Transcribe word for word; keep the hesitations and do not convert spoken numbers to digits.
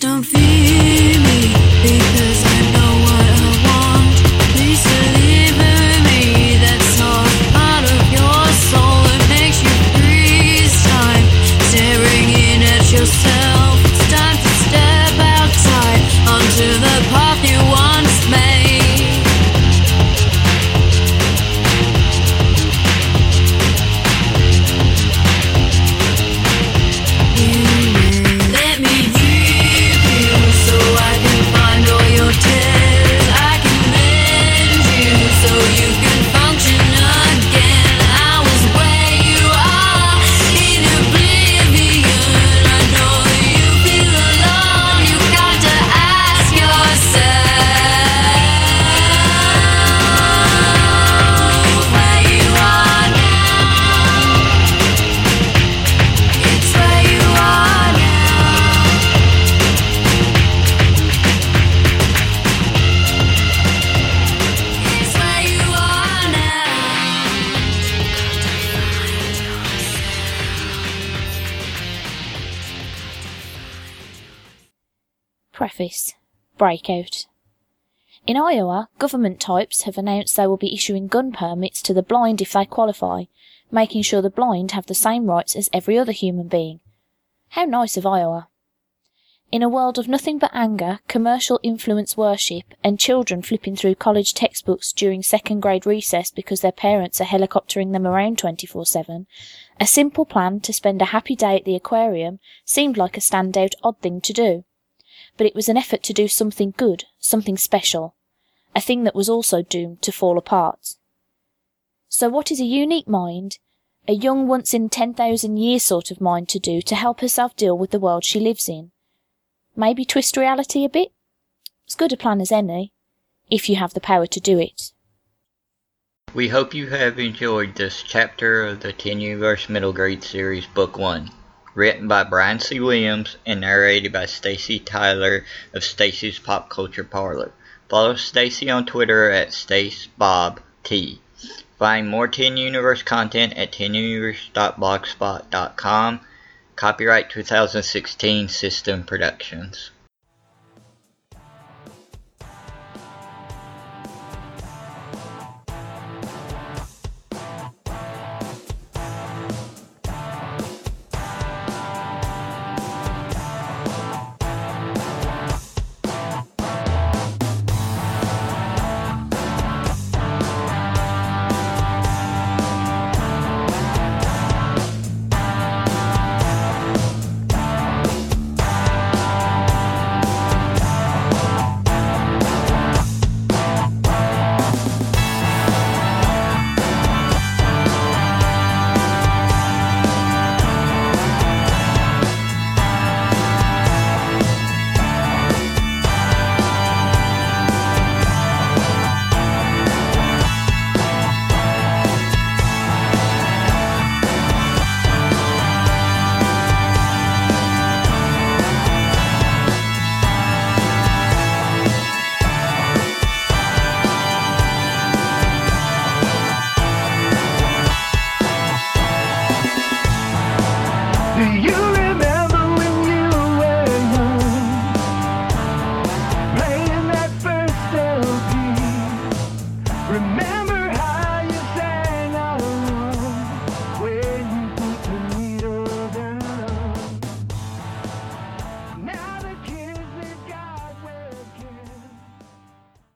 don't fear me, because I know what I want. Please deliver me that soft part of your soul that makes you freeze time, staring in at yourself. It's time to step outside onto the path you once made. Let me hear you so I can find all your tears. I can mend you so you can function again. I was where you are in oblivion. I know you feel alone. You got to ask yourself where you are now. It's where you are now. It's where you are now. Preface. Breakout. In Iowa, government types have announced they will be issuing gun permits to the blind if they qualify, making sure the blind have the same rights as every other human being. How nice of Iowa. In a world of nothing but anger, commercial influence worship, and children flipping through college textbooks during second grade recess because their parents are helicoptering them around twenty-four seven, a simple plan to spend a happy day at the aquarium seemed like a standout odd thing to do. But it was an effort to do something good, something special, a thing that was also doomed to fall apart. So what is a unique mind, a young once in ten thousand years sort of mind to do to help herself deal with the world she lives in? Maybe twist reality a bit? As good a plan as any, if you have the power to do it. We hope you have enjoyed this chapter of the ten Universe Middle Grade Series Book one, written by Brian C. Williams and narrated by Stacy Tyler of Stacy's Pop Culture Parlor. Follow Stacy on Twitter at StaceBobT. Find more ten Universe content at ten universe dot blogspot dot com. Copyright twenty sixteen System Productions.